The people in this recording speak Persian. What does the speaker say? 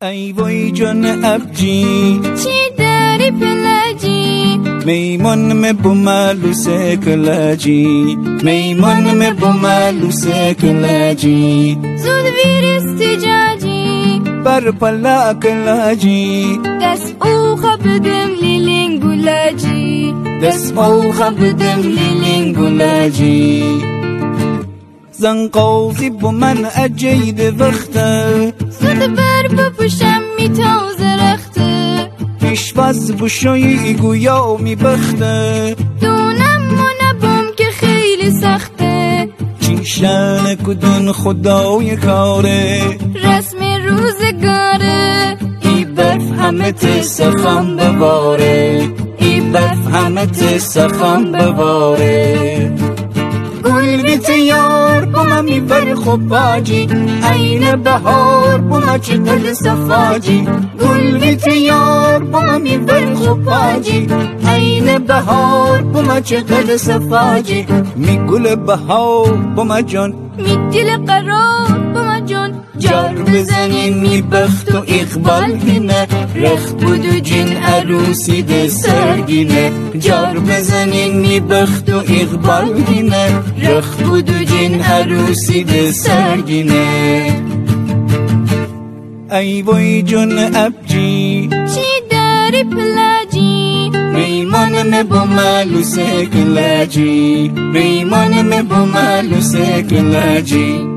ای وای جان ابجی چی داری پلاجی میمون می بومالوس کلاجی میمون می بومالوس کلاجی زود ویر استجاجی بر پلا کلاجی دست او خبدم لیلینگولاجی دست او خبدم لیلینگولاجی زن قوزی بو من اجید وقته زود بر بپوشم میتاز رخته پیشواز بوشوی گویا می بخته دونم منبم که خیلی سخته چیشن کدون خدای کاره رسم روزگاره ای برف همه سخم بباره ای برف همه سخم بباره گل بیت یار بوم می بر خوباجی عین بهار بوم چه دل صفاجی گل بیت یار بوم می بر خوباجی عین بهار بوم چه دل صفاجی می گل بهار بوم جان می دل قرار بوم جان جار بزنین می بخت و اقبال هینه رخت بود و جین عروسی ده سرگینه جار بزنین می بخت و اقبال هینه رخت بود و جین عروسی ده سرگینه ای وای جون ابجی چی داری پلاجی میمون می بومالوس کلاجی میمون می بومالوس کلاجی